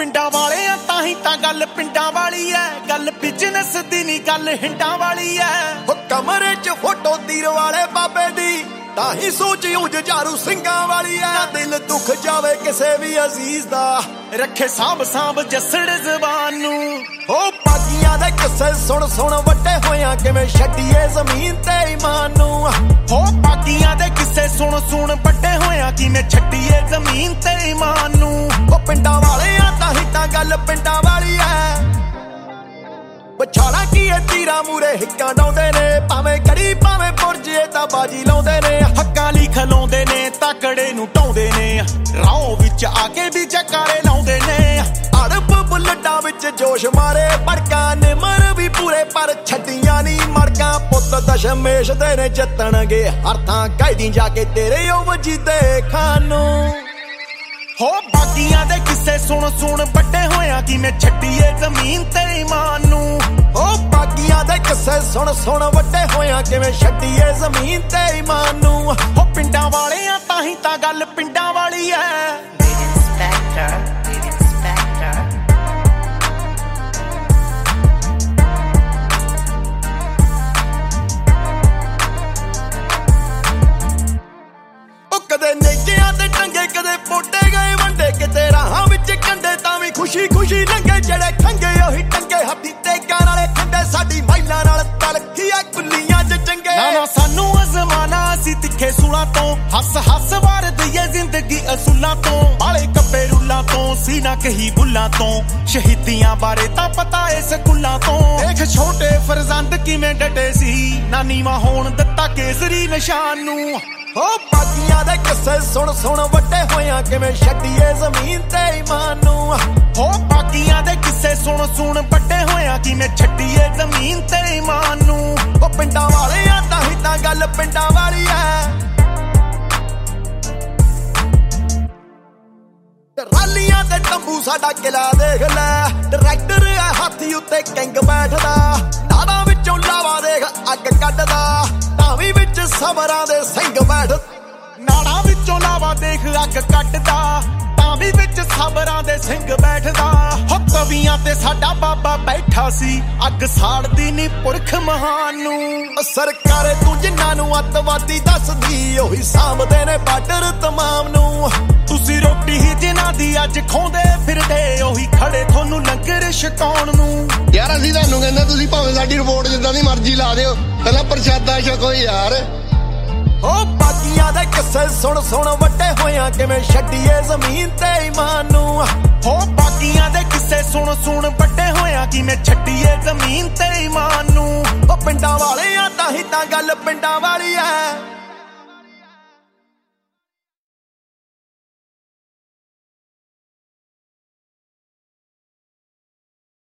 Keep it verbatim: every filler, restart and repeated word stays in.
ਪਿੰਡਾਂ ਵਾਲੇ ਆ ਤਾਂ ਹੀ ਤਾਂ ਗੱਲ ਪਿੰਡਾਂ ਵਾਲੀ ਐ, ਗੱਲ ਬਿਜ਼ਨਸ ਦੀ ਨਹੀਂ ਗੱਲ ਹਿੰਡਾਂ ਵਾਲੀ ਐ। ਉਹ ਕਮਰੇ 'ਚ ਫੋਟੋ ਤੀਰ ਵਾਲੇ ਬਾਬੇ ਦੀ ਤਾਂ ਹੀ ਸੋਚ ਉਜ ਜਾਰੂ ਸਿੰਘਾਂ ਵਾਲੀ ਐ। ਦਿਲ ਦੁੱਖ ਜਾਵੇ ਕਿਸੇ ਵੀ ਅਜ਼ੀਜ਼ ਦਾ, ਰੱਖੇ ਸਾਂਭ ਸਾਂਭ ਜੱਸੜ ਜ਼ਬਾਨ ਨੂੰ। ਹੋ ਬਾਗੀਆਂ ਦੇ ਕਿੱਸੇ ਸੁਣ ਸੁਣ ਵੱਡੇ ਹੋਇਆਂ ਕਿਵੇਂ ਛੱਡੀਏ ਜ਼ਮੀਨ ਤੇ ਈਮਾਨ ਨੂੰ। ਹੋ ਬਾਗੀਆਂ ਦੇ ਕਿੱਸੇ ਸੁਣ ਸੁਣ ਵੱਡੇ ਹੋਇਆਂ ਕਿਵੇਂ ਛੱਡੀਏ ਜ਼ਮੀਨ ਤੇ ਈਮਾਨ ਨੂੰ। ਉਹ ਪਿੰਡਾਂ ਵਾਲੇ ਆ ਤਾਂ ਹੀ ਤਾਂ ਗੱਲ ਪਿੰਡਾਂ ਵਾਲੀ ਐ। ਵਿਛਾਲਾ ਕੀ ਐ ਤੀਰਾਂ ਮੂਰੇ ਹਿੱਕਾਂ ਡਾਉਂਦੇ ਨੇ, ਭਾਵੇਂ ਗੜੀ ਭਾਵੇਂ ਬੁਰਜ ਇਹ ਤਾਂ ਬਾਜੀ ਲਾਉਂਦੇ ਨੇ। ਹੱਕਾਂ ਲਈ ਖਲਾਉਂਦੇ ਨੇ ਤਕੜੇ ਨੂੰ ਢਾਉਂਦੇ ਨੇ, ਰਾਹ ਵਿੱਚ ਆ ਕੇ ਵੀ ਜਕਾਰੇ ਲਾਉਂਦੇ ਨੇ। ਅੜਬ ਬੁੱਲਟਾਂ ਵਿੱਚ ਜੋਸ਼ ਮਾਰੇ ਭੜਕਾਂ ਨਿਮਰ ਵੀ ਪੂਰੇ ਪਰ ਛੱਡੀਆਂ ਨੀ ਮੜਕਾਂ। ਪੁੱਤ ਦਸ਼ਮੇਸ਼ ਦੇ ਨੇ ਜਿੱਤਣਗੇ ਹਰ ਥਾਂ ਕਾਇਦੀ ਜਾ ਕੇ ਤੇਰੇ ਉਹ ਵਜੀਦੇ ਖਾਨੂੰ। ਹੋ ਬਾਗੀਆਂ ਦੇ ਕਿੱਸੇ ਸੁਣ ਸੁਣ ਵੱਡੇ ਹੋਇਆਂ ਕਿਵੇਂ ਛੱਡੀਏ ਜ਼ਮੀਨ ਤੇ ਈਮਾਨ ਨੂੰ। ਹੋ ਬਾਗੀਆਂ ਦੇ ਕਿੱਸੇ ਸੁਣ ਸੁਣ ਵੱਡੇ ਹੋਇਆਂ ਕਿਵੇਂ ਛੱਡੀਏ ਜ਼ਮੀਨ ਤੇ ਈਮਾਨ ਨੂੰ। ਹੋ ਪਿੰਡਾਂ ਵਾਲੇ ਆ ਤਾਂ ਹੀ ਤਾਂ ਗੱਲ ਪਿੰਡਾਂ ਵਾਲੀ ਐ। ਕਦੇ ਨੇਜਿਆਂ ਤੇ ਟੰਗੇ ਕਦੇ ਪੋਟੇ ਗਏ ਵੰਡੇ, ਕਿਤੇ ਰਾਹਾਂ ਵਿੱਚ ਕੰਡੇ ਤਾਂ ਵੀ ਖੁਸ਼ੀ ਖੁਸ਼ੀ ਲੰਗੇ। ਜਿਹੜੇ ਖੰਗੇ ਉਹੀ ਟੰਗੇ ਹੱਥੀ ਟੇਕਾਂ ਨਾਲੇ ਖੰਡੇ, ਸਾਡੀ ਮਹਿਲਾ ਨਾਲ ਤਲਖੀਆਂ ਕੁੱਲੀਆਂ ਚ ਚੰਗੇ। ਨਾ ਨਾ ਸਾਨੂੰ ਅਜ਼ਮਾਨਾ ਅਸੀਂ ਤਿੱਖੇ ਸੂਲਾਂ ਤੋਂ, ਹੱਸ ਹੱਸ ਵਾਰ ਦਈਏ ਜ਼ਿੰਦਗੀ ਅਸੂਲਾਂ ਤੋਂ। ਬਾਲੇ ਕੱਪੇ ਰੁੱਲਾਂ ਤੋਂ ਸੀਨਾ ਕਹੀ ਬੁੱਲਾਂ ਤੋਂ, ਸ਼ਹੀਦੀਆਂ ਬਾਰੇ ਤਾਂ ਪਤਾ ਏ ਸਕੂਲਾਂ ਤੋਂ। ਦੇਖ ਛੋਟੇ ਫਰਜ਼ੰਦ ਕਿਵੇਂ ਡਟੇ ਸੀ, ਨਾਨੀ ਮਾਂ ਹੋਣ ਦਿੱਤਾ ਕੇਸਰੀ ਨਿਸ਼ਾਨ ਨੂੰ। ਹੋ ਬਾਗੀਆਂ ਦੇ ਕਿੱਸੇ ਸੁਣ ਸੁਣ ਵੱਡੇ ਹੋਇਆਂ ਕਿਵੇਂ ਛੱਡੀਏ ਜ਼ਮੀਨ ਤੇ ਈਮਾਨ ਨੂੰ। ਹੋ ਬਾਗੀਆਂ ਦੇ ਕਿੱਸੇ ਸੁਣ ਸੁਣ ਵੱਡੇ ਹੋਇਆਂ ਕਿਵੇਂ ਛੱਡੀਏ ਜ਼ਮੀਨ ਤੇ ਈਮਾਨ ਨੂੰ। ਉਹ ਪਿੰਡਾਂ ਵਾਲੇ ਆ ਤਾਂ ਹੀ ਤਾਂ ਗੱਲ ਪਿੰਡਾਂ ਵਾਲੀ ਐ। ਟਰਾਲੀਆਂ ਤੇ ਤੰਬੂ ਸਾਡਾ ਕਿਲਾ ਦੇਖ ਲੈ, ਡਾਇਰੈਕਟਰ ਐ ਹਾਥੀ ਉੱਤੇ ਕਿੰਗ ਬੈਠਦਾ। ਨਾੜਾਂ ਵਿੱਚੋਂ ਲਾਵਾ ਦੇਖ ਅੱਗ ਕੱਢਦਾ, ਤਾਵੀ ਵਿੱਚ ਸਬਰਾਂ ਦੇ ਸਿੰਘ ਬੈਠ। ਨਾੜਾਂ ਵਿੱਚੋਂ ਲਾਵਾ ਦੇਖ ਅੱਗ ਕੱਢਦਾ, ਤਾਵੀ ਵਿੱਚ ਸਬਰਾਂ ਦੇ ਸਿੰਘ ਬੈਠਦਾ। ਹੋ ਕਵੀਆਂ ਤੇ ਸਾਡਾ ਬਾਬਾ ਬੈਠਾ ਸੀ, ਅੱਗ ਸਾੜਦੀ ਨੀ ਪੁਰਖ ਮਹਾਨ ਨੂੰ। ਸਰਕਾਰੇ ਤੂੰ ਜਿਨ੍ਹਾਂ ਨੂੰ ਅੱਤਵਾਦੀ ਦੱਸਦੀ, ਉਹੀ ਸਾਂਭਦੇ ਨੇ ਬਾਰਡਰ ਤਮਾਮ ਨੂੰ। ਤੁਸੀਂ ਰੋਟੀ ਹੀ ਜਿਨ੍ਹਾਂ ਦੀ ਅੱਜ ਖਾਉਂਦੇ ਫਿਰਦੇ, ਉਹੀ ਖੜੇ ਤੁਹਾਨੂੰ ਲੰਗਰ ਛਕਾਉਣ ਨੂੰ। ਯਾਰ ਅਸੀਂ ਤੁਹਾਨੂੰ ਕਹਿੰਦੇ ਤੁਸੀਂ ਭਾਵੇਂ ਸਾਡੀ ਰਿਪੋਰਟ ਜਿੱਦਾਂ ਦੀ ਮਰਜ਼ੀ ਲਾ ਦਿਓ, ਪਹਿਲਾਂ ਪ੍ਰਸ਼ਾਦਾ ਛਕੋ ਯਾਰ। ਹੋ ਬਾਗੀਆਂ ਦੇ ਕਿੱਸੇ ਸੁਣ ਸੁਣ ਵੱਡੇ ਹੋਇਆਂ ਕਿਵੇਂ ਛੱਡੀਏ ਜ਼ਮੀਨ ਤੇ ਈਮਾਨ ਨੂੰ। ਹੋ ਬਾਗੀਆਂ ਦੇ ਕਿੱਸੇ ਸੁਣ ਸੁਣ ਵੱਡੇ ਹੋਇਆਂ ਕਿਵੇਂ ਛੱਡੀਏ ਜ਼ਮੀਨ ਤੇ ਈਮਾਨ ਨੂੰ। ਉਹ ਪਿੰਡਾਂ ਵਾਲੇ ਆ ਤਾਂ ਹੀ ਤਾਂ ਗੱਲ ਪਿੰਡਾਂ ਵਾਲੀ ਐ।